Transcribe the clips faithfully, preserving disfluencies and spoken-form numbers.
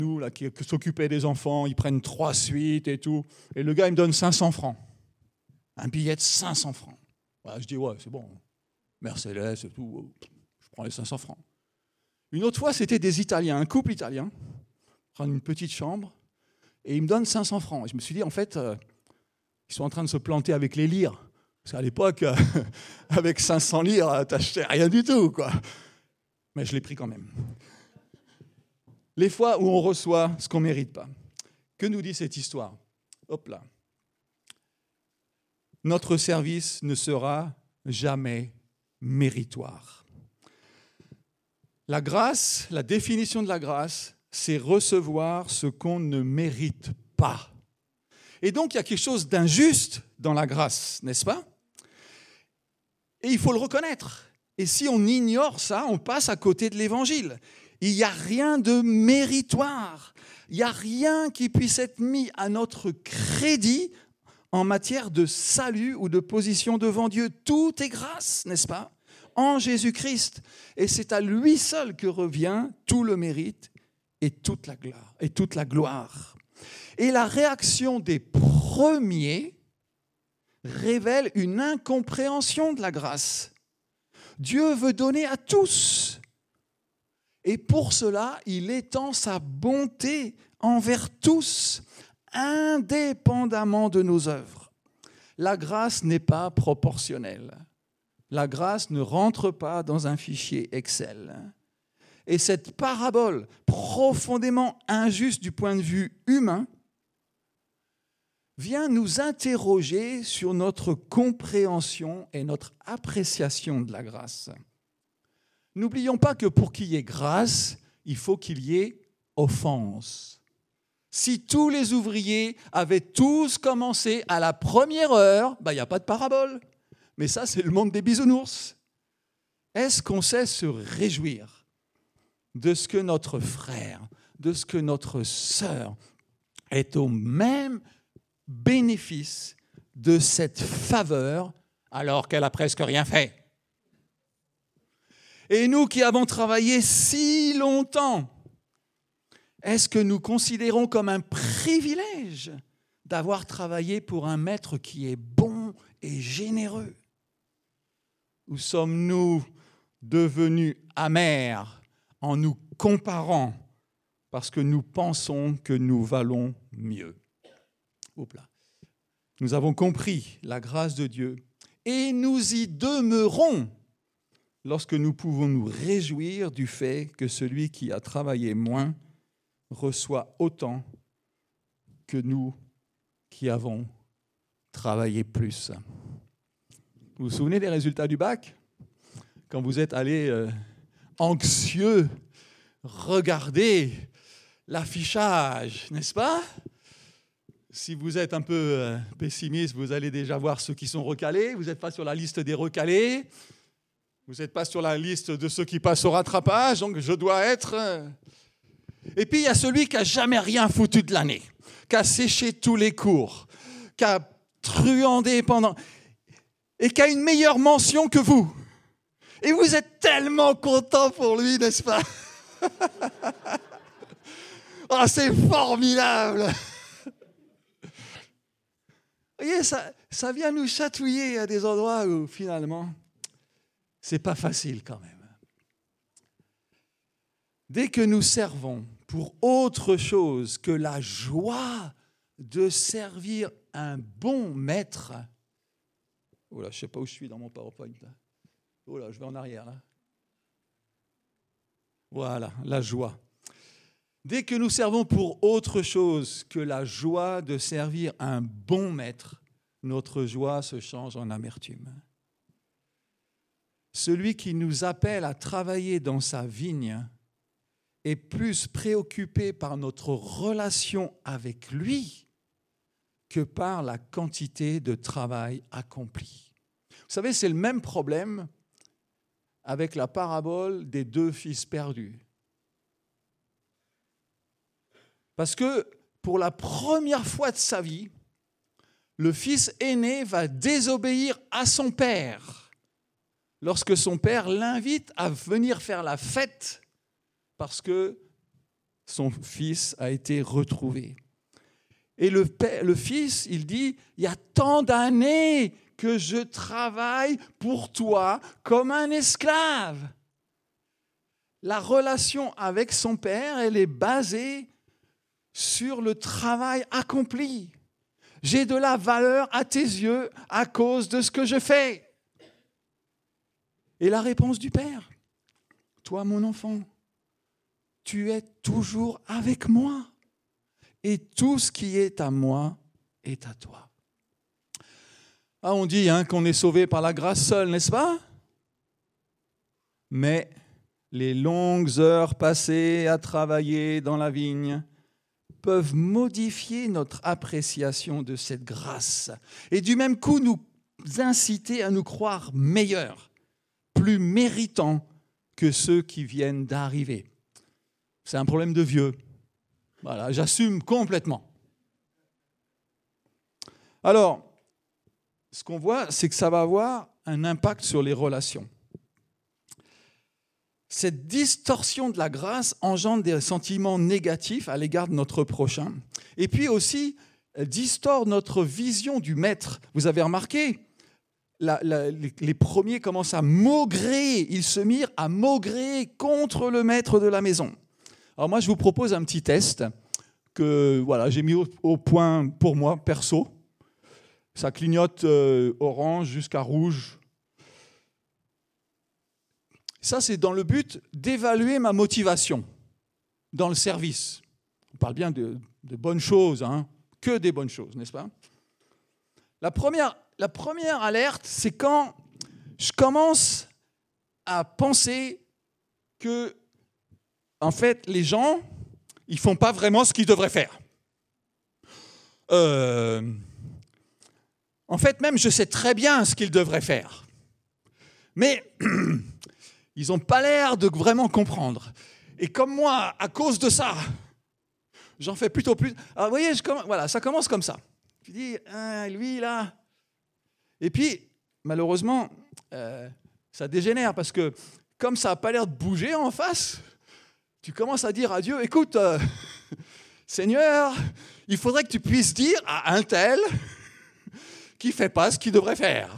nous là, qui, qui s'occupaient des enfants, ils prennent trois suites et tout. Et le gars, il me donne cinq cents francs. Un billet de cinq cents francs. Voilà, je dis, ouais, c'est bon. Mercedes et tout, je prends les cinq cents francs. Une autre fois, c'était des Italiens, un couple italien, prendre une petite chambre, et ils me donnent cinq cents francs. Et je me suis dit, en fait, euh, ils sont en train de se planter avec les lires. Parce qu'à l'époque, euh, avec cinq cents lires, t'achetais rien du tout, quoi. Mais je l'ai pris quand même. Les fois où on reçoit ce qu'on ne mérite pas. Que nous dit cette histoire ? Hop là. Notre service ne sera jamais méritoire. La grâce, la définition de la grâce, c'est recevoir ce qu'on ne mérite pas. Et donc, il y a quelque chose d'injuste dans la grâce, n'est-ce pas ? Et il faut le reconnaître. Et si on ignore ça, on passe à côté de l'Évangile. Il n'y a rien de méritoire. Il n'y a rien qui puisse être mis à notre crédit en matière de salut ou de position devant Dieu. Tout est grâce, n'est-ce pas ? En Jésus-Christ. Et c'est à lui seul que revient tout le mérite et toute la gloire. Et toute la gloire. Et la réaction des premiers révèle une incompréhension de la grâce. Dieu veut donner à tous. Et pour cela, il étend sa bonté envers tous, indépendamment de nos œuvres. La grâce n'est pas proportionnelle. La grâce ne rentre pas dans un fichier Excel. Et cette parabole profondément injuste du point de vue humain vient nous interroger sur notre compréhension et notre appréciation de la grâce. N'oublions pas que pour qu'il y ait grâce, il faut qu'il y ait offense. Si tous les ouvriers avaient tous commencé à la première heure, ben, il n'y a pas de parabole. Mais ça, c'est le monde des bisounours. Est-ce qu'on sait se réjouir de ce que notre frère, de ce que notre sœur est au même bénéfice de cette faveur alors qu'elle a presque rien fait? Et nous qui avons travaillé si longtemps, est-ce que nous considérons comme un privilège d'avoir travaillé pour un maître qui est bon et généreux? Ou sommes-nous devenus amers en nous comparant parce que nous pensons que nous valons mieux? Hop là. Nous avons compris la grâce de Dieu et nous y demeurons lorsque nous pouvons nous réjouir du fait que celui qui a travaillé moins reçoit autant que nous qui avons travaillé plus. Vous vous souvenez des résultats du bac ? Quand vous êtes allé euh, anxieux regarder l'affichage, n'est-ce pas ? Si vous êtes un peu euh, pessimiste, vous allez déjà voir ceux qui sont recalés. Vous n'êtes pas sur la liste des recalés. Vous n'êtes pas sur la liste de ceux qui passent au rattrapage, donc je dois être... Et puis, il y a celui qui n'a jamais rien foutu de l'année, qui a séché tous les cours, qui a truandé pendant... et qui a une meilleure mention que vous. Et vous êtes tellement content pour lui, n'est-ce pas ? Oh, c'est formidable ! Vous voyez, ça, ça vient nous chatouiller à des endroits où, finalement... c'est pas facile quand même. Dès que nous servons pour autre chose que la joie de servir un bon maître, oh là, je ne sais pas où je suis dans mon PowerPoint. Là. Oh là, je vais en arrière. Là. Voilà, la joie. Dès que nous servons pour autre chose que la joie de servir un bon maître, notre joie se change en amertume. Celui qui nous appelle à travailler dans sa vigne est plus préoccupé par notre relation avec lui que par la quantité de travail accompli. Vous savez, c'est le même problème avec la parabole des deux fils perdus. Parce que pour la première fois de sa vie, le fils aîné va désobéir à son père lorsque son père l'invite à venir faire la fête parce que son fils a été retrouvé. Et le, père, le fils, il dit, il y a tant d'années que je travaille pour toi comme un esclave. La relation avec son père, elle est basée sur le travail accompli. J'ai de la valeur à tes yeux à cause de ce que je fais. Et la réponse du père, toi mon enfant, tu es toujours avec moi. Et tout ce qui est à moi est à toi. Ah, on dit hein, qu'on est sauvé par la grâce seule, n'est-ce pas? Mais les longues heures passées à travailler dans la vigne peuvent modifier notre appréciation de cette grâce et du même coup nous inciter à nous croire meilleurs, plus méritants que ceux qui viennent d'arriver. C'est un problème de vieux. Voilà, j'assume complètement. Alors, ce qu'on voit, c'est que ça va avoir un impact sur les relations. Cette distorsion de la grâce engendre des sentiments négatifs à l'égard de notre prochain. Et puis aussi, elle distord notre vision du maître. Vous avez remarqué, la, la, les, les premiers commencent à maugréer. Ils se mirent à maugréer contre le maître de la maison. Alors moi, je vous propose un petit test que voilà, j'ai mis au, au point pour moi, perso. Ça clignote euh, orange jusqu'à rouge. Ça, c'est dans le but d'évaluer ma motivation dans le service. On parle bien de, de bonnes choses, hein, que des bonnes choses, n'est-ce pas? La première, la première alerte, c'est quand je commence à penser que, en fait, les gens, ils ne font pas vraiment ce qu'ils devraient faire. Euh, en fait, même, je sais très bien ce qu'ils devraient faire. Mais ils n'ont pas l'air de vraiment comprendre. Et comme moi, à cause de ça, j'en fais plutôt plus. Alors, vous voyez, je commence, voilà, ça commence comme ça. Je dis, ah, lui, là. Et puis, malheureusement, euh, ça dégénère parce que comme ça n'a pas l'air de bouger en face, tu commences à dire à Dieu, écoute, euh, Seigneur, il faudrait que tu puisses dire à un tel qui ne fait pas ce qu'il devrait faire.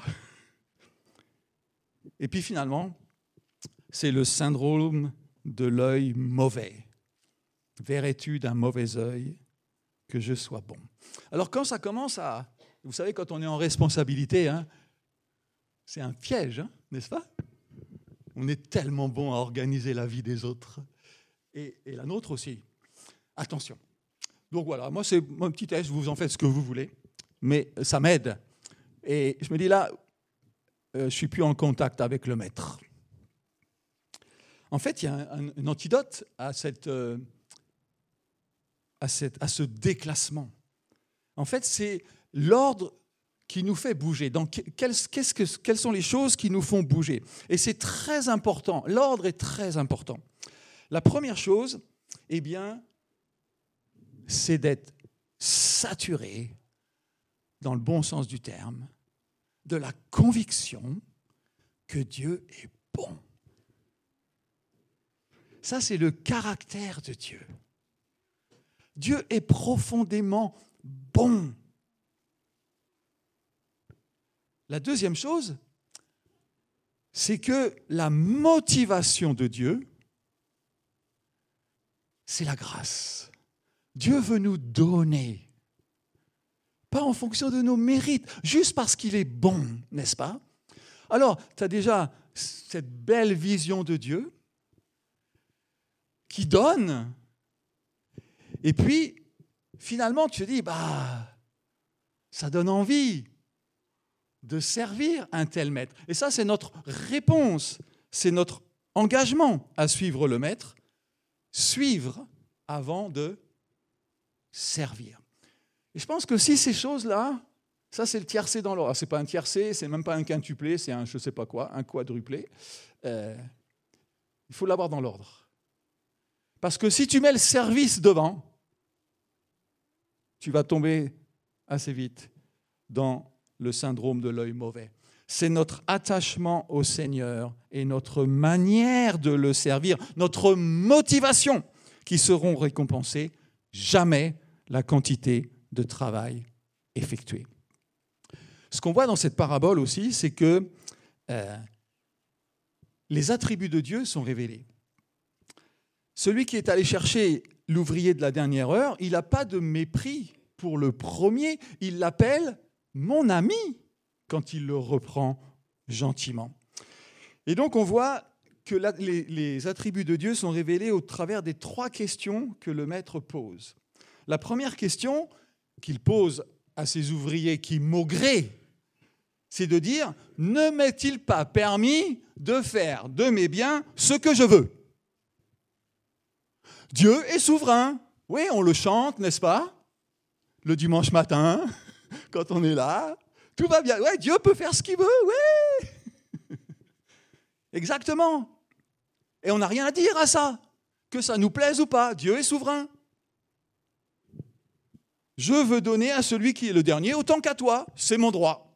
Et puis finalement, c'est le syndrome de l'œil mauvais. Verrais-tu d'un mauvais œil que je sois bon? Alors quand ça commence à... Vous savez, quand on est en responsabilité, hein, c'est un piège, hein, n'est-ce pas? On est tellement bon à organiser la vie des autres. Et, et la nôtre aussi. Attention. Donc voilà, moi c'est mon petit test, vous en faites ce que vous voulez, mais ça m'aide. Et je me dis là, euh, je ne suis plus en contact avec le maître. En fait, il y a un, un, un antidote à, cette, euh, à, cette, à ce déclassement. En fait, c'est l'ordre qui nous fait bouger. Donc, quelles, qu'est-ce que, quelles sont les choses qui nous font bouger? Et c'est très important. L'ordre est très important. La première chose, eh bien, c'est d'être saturé, dans le bon sens du terme, de la conviction que Dieu est bon. Ça, c'est le caractère de Dieu. Dieu est profondément bon. La deuxième chose, c'est que la motivation de Dieu, c'est la grâce. Dieu veut nous donner, pas en fonction de nos mérites, juste parce qu'il est bon, n'est-ce pas? Alors, tu as déjà cette belle vision de Dieu qui donne, et puis, finalement, tu te dis, bah, ça donne envie de servir un tel maître. Et ça, c'est notre réponse, c'est notre engagement à suivre le maître, suivre avant de servir. Et je pense que si ces choses-là, ça c'est le tiercé dans l'ordre, c'est pas un tiercé, c'est même pas un quintuplé, c'est un je sais pas quoi, un quadruplé, euh, il faut l'avoir dans l'ordre. Parce que si tu mets le service devant, tu vas tomber assez vite dans le syndrome de l'œil mauvais. C'est notre attachement au Seigneur et notre manière de le servir, notre motivation qui seront récompensés, jamais la quantité de travail effectué. Ce qu'on voit dans cette parabole aussi, c'est que euh, les attributs de Dieu sont révélés. Celui qui est allé chercher l'ouvrier de la dernière heure, il n'a pas de mépris pour le premier, il l'appelle « mon ami » quand il le reprend gentiment. Et donc on voit que la, les, les attributs de Dieu sont révélés au travers des trois questions que le maître pose. La première question qu'il pose à ses ouvriers qui maugraient, c'est de dire « ne m'est-il pas permis de faire de mes biens ce que je veux ?» Dieu est souverain. Oui, on le chante, n'est-ce pas? Le dimanche matin, quand on est là, tout va bien. Oui, Dieu peut faire ce qu'il veut, oui. Exactement. Et on n'a rien à dire à ça. Que ça nous plaise ou pas, Dieu est souverain. Je veux donner à celui qui est le dernier autant qu'à toi, c'est mon droit.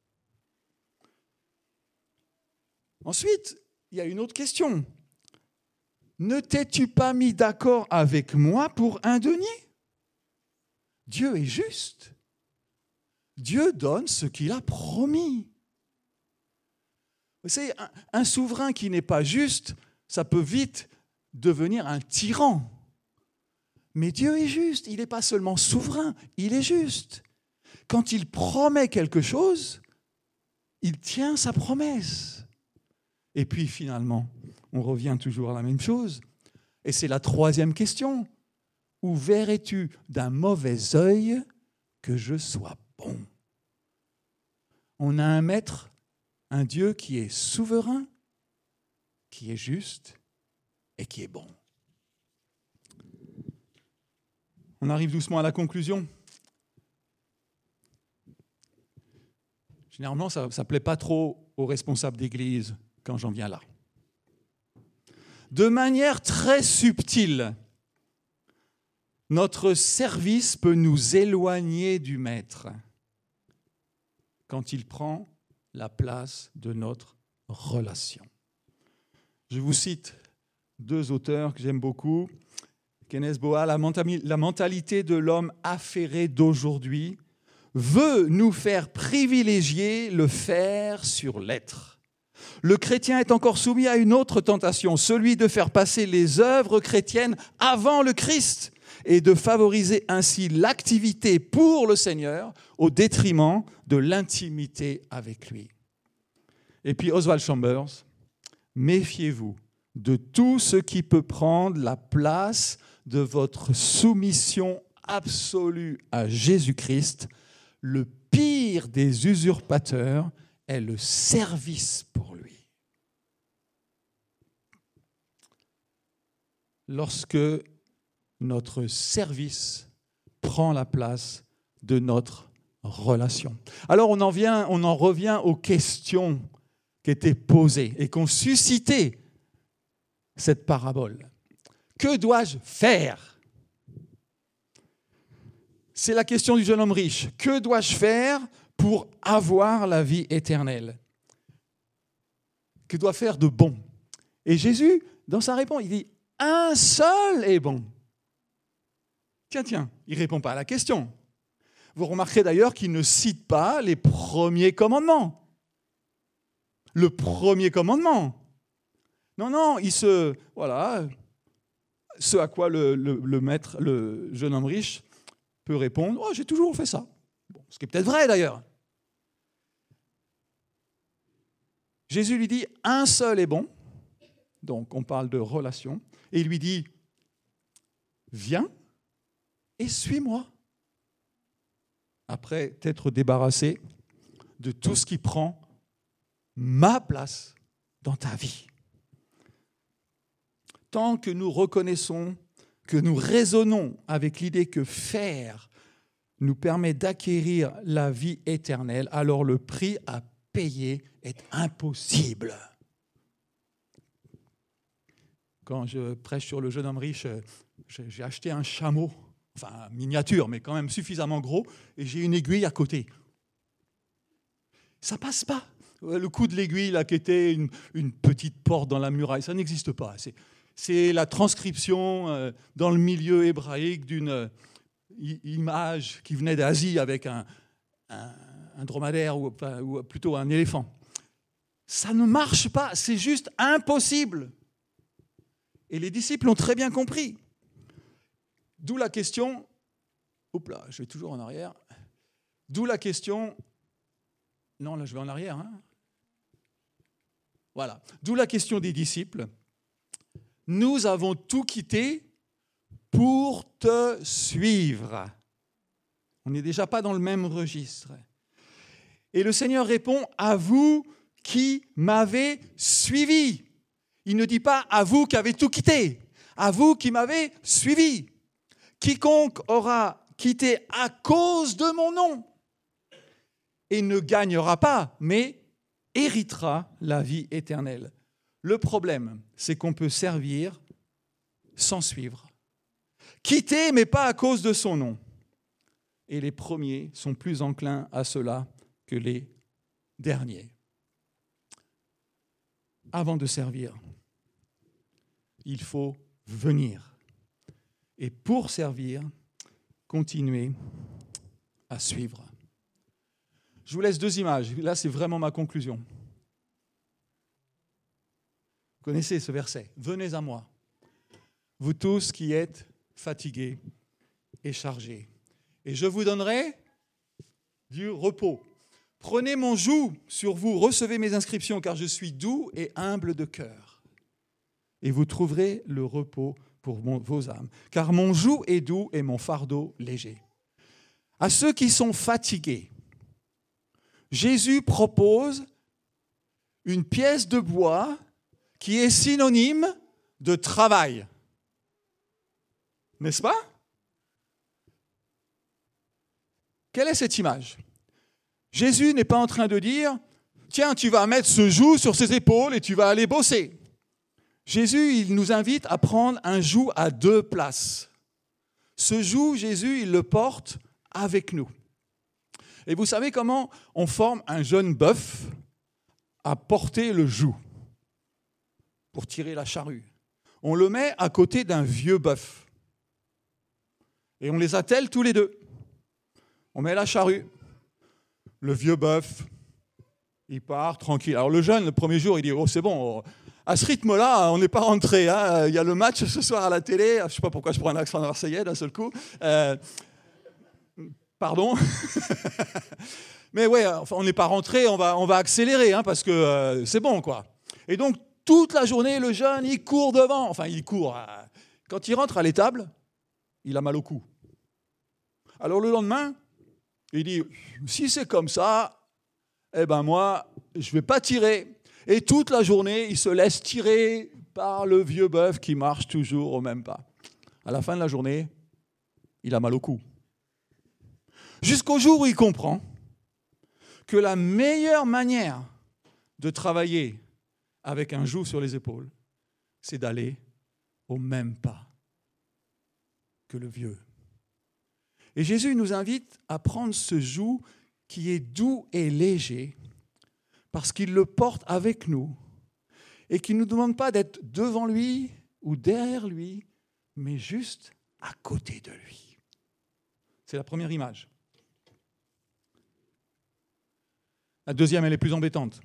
Ensuite, il y a une autre question. Ne t'es-tu pas mis d'accord avec moi pour un denier? Dieu est juste. Dieu donne ce qu'il a promis. Vous savez, un, un souverain qui n'est pas juste, ça peut vite devenir un tyran. Mais Dieu est juste, il n'est pas seulement souverain, il est juste. Quand il promet quelque chose, il tient sa promesse. Et puis finalement, on revient toujours à la même chose. Et c'est la troisième question. Ou verrais-tu d'un mauvais œil que je sois bon? On a un maître, un Dieu qui est souverain, qui est juste et qui est bon. On arrive doucement à la conclusion. Généralement, ça ne plaît pas trop aux responsables d'église quand j'en viens là. De manière très subtile, notre service peut nous éloigner du Maître quand il prend la place de notre relation. Je vous cite deux auteurs que j'aime beaucoup. Kenneth Boa, la mentalité de l'homme affairé d'aujourd'hui veut nous faire privilégier le faire sur l'être. Le chrétien est encore soumis à une autre tentation, celui de faire passer les œuvres chrétiennes avant le Christ et de favoriser ainsi l'activité pour le Seigneur au détriment de l'intimité avec lui. Et puis Oswald Chambers, méfiez-vous de tout ce qui peut prendre la place de votre soumission absolue à Jésus-Christ. Le pire des usurpateurs est le service pour lui. Lorsque notre service prend la place de notre relation. Alors on en vient, on en revient aux questions qui étaient posées et qui ont suscité cette parabole. Que dois-je faire? C'est la question du jeune homme riche. Que dois-je faire pour avoir la vie éternelle? Que dois-je faire de bon? Et Jésus, dans sa réponse, il dit « un seul est bon ». Tiens, tiens, il ne répond pas à la question. Vous remarquerez d'ailleurs qu'il ne cite pas les premiers commandements. Le premier commandement. Non, non, il se... Voilà, ce à quoi le, le, le maître, le jeune homme riche, peut répondre « Oh, j'ai toujours fait ça. » Bon, ce qui est peut-être vrai d'ailleurs. Jésus lui dit « un seul est bon ». Donc, on parle de relation. Et il lui dit « Viens et suis-moi ». Après t'être débarrassé de tout ce qui prend ma place dans ta vie. Tant que nous reconnaissons, que nous raisonnons avec l'idée que faire nous permet d'acquérir la vie éternelle, alors le prix à payer est impossible. Quand je prêche sur le jeune homme riche, j'ai acheté un chameau, enfin miniature, mais quand même suffisamment gros, et j'ai une aiguille à côté. Ça passe pas. Le coup de l'aiguille, là, qui était une, une petite porte dans la muraille, ça n'existe pas. C'est, C'est la transcription euh, dans le milieu hébraïque d'une euh, image qui venait d'Asie avec un, un, un dromadaire ou, enfin, ou plutôt un éléphant. Ça ne marche pas, c'est juste impossible. Et les disciples l'ont très bien compris. D'où la question, oups là, je vais toujours en arrière. D'où la question, non là je vais en arrière. Hein. Voilà. D'où la question des disciples. Nous avons tout quitté pour te suivre. On n'est déjà pas dans le même registre. Et le Seigneur répond, à vous qui m'avez suivi. Il ne dit pas à vous qui avez tout quitté, à vous qui m'avez suivi. Quiconque aura quitté à cause de mon nom et ne gagnera pas, mais héritera la vie éternelle. Le problème, c'est qu'on peut servir sans suivre. Quitter, mais pas à cause de son nom. Et les premiers sont plus enclins à cela que les derniers. Avant de servir, il faut venir. Et pour servir, continuer à suivre. Je vous laisse deux images. Là, c'est vraiment ma conclusion. Vous connaissez ce verset. Venez à moi, vous tous qui êtes fatigués et chargés, et je vous donnerai du repos. Prenez mon joug sur vous, recevez mes inscriptions, car je suis doux et humble de cœur. Et vous trouverez le repos pour mon, vos âmes. Car mon joug est doux et mon fardeau léger. À ceux qui sont fatigués, Jésus propose une pièce de bois qui est synonyme de travail. N'est-ce pas? Quelle est cette image? Jésus n'est pas en train de dire « Tiens, tu vas mettre ce joug sur ses épaules et tu vas aller bosser ». Jésus, il nous invite à prendre un joug à deux places. Ce joug, Jésus, il le porte avec nous. Et vous savez comment on forme un jeune bœuf à porter le joug pour tirer la charrue? On le met à côté d'un vieux bœuf. Et on les attelle tous les deux. On met la charrue. Le vieux bœuf, il part tranquille. Alors le jeune, le premier jour, il dit « Oh, c'est bon, à ce rythme-là, on n'est pas rentré. Hein. Il y a le match ce soir à la télé. » Je ne sais pas pourquoi je prends un accent marseillais d'un seul coup. Euh, pardon. Mais ouais, enfin, on n'est pas rentré, on va, on va accélérer, hein, parce que euh, c'est bon, quoi. Et donc, toute la journée, le jeune, il court devant. Enfin, il court. Euh, quand il rentre à l'étable, il a mal au cou. Alors le lendemain, il dit, si c'est comme ça, eh ben moi, je ne vais pas tirer. Et toute la journée, il se laisse tirer par le vieux bœuf qui marche toujours au même pas. À la fin de la journée, il a mal au cou. Jusqu'au jour où il comprend que la meilleure manière de travailler avec un joug sur les épaules, c'est d'aller au même pas que le vieux. Et Jésus nous invite à prendre ce joug qui est doux et léger parce qu'il le porte avec nous et qui ne nous demande pas d'être devant lui ou derrière lui, mais juste à côté de lui. C'est la première image. La deuxième, elle est plus embêtante.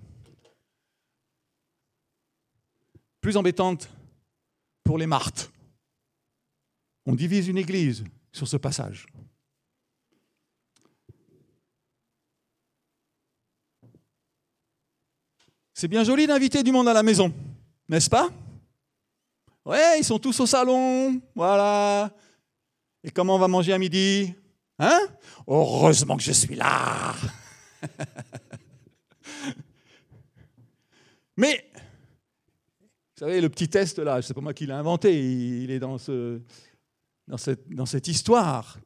Plus embêtante pour les Marthes. On divise une église sur ce passage. C'est bien joli d'inviter du monde à la maison, n'est-ce pas? Ouais, ils sont tous au salon, voilà. Et comment on va manger à midi? Hein? Heureusement que je suis là. Mais, vous savez, le petit test là, c'est pas moi qui l'ai inventé, il est dans, ce, dans, cette, dans cette histoire.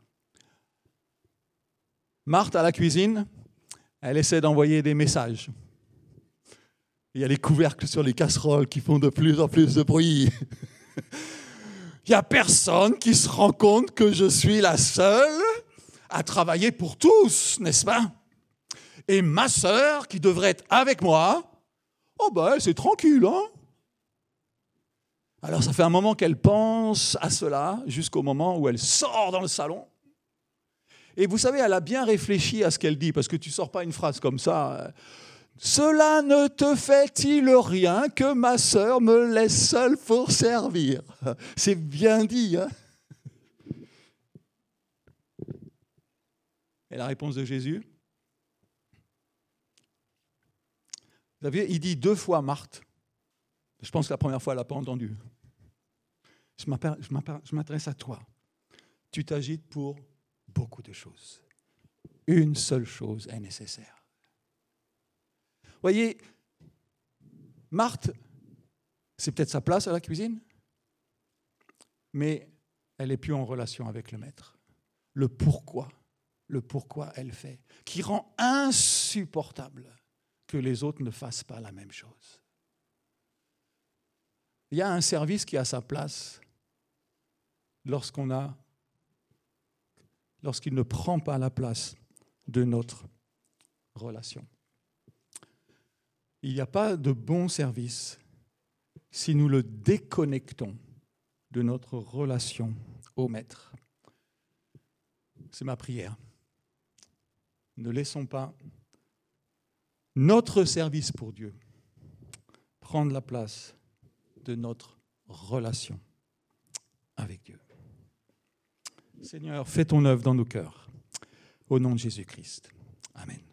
Marthe à la cuisine, elle essaie d'envoyer des messages. Il y a les couvercles sur les casseroles qui font de plus en plus de bruit. Il n'y a personne qui se rend compte que je suis la seule à travailler pour tous, n'est-ce pas? Et ma sœur, qui devrait être avec moi, oh ben, c'est tranquille, hein? Alors ça fait un moment qu'elle pense à cela, jusqu'au moment où elle sort dans le salon. Et vous savez, elle a bien réfléchi à ce qu'elle dit, parce que tu ne sors pas une phrase comme ça. « Cela ne te fait-il rien que ma sœur me laisse seule pour servir ?» C'est bien dit, hein? Et la réponse de Jésus? Vous savez, il dit deux fois Marthe. Je pense que la première fois, elle n'a pas entendu. Je m'adresse à toi. Tu t'agites pour beaucoup de choses. Une seule chose est nécessaire. Voyez, Marthe, c'est peut-être sa place à la cuisine, mais elle n'est plus en relation avec le maître. Le pourquoi, le pourquoi elle fait, qui rend insupportable que les autres ne fassent pas la même chose. Il y a un service qui a sa place lorsqu'on a, lorsqu'il ne prend pas la place de notre relation. Il n'y a pas de bon service si nous le déconnectons de notre relation au Maître. C'est ma prière. Ne laissons pas notre service pour Dieu prendre la place de notre relation avec Dieu. Seigneur, fais ton œuvre dans nos cœurs. Au nom de Jésus-Christ. Amen.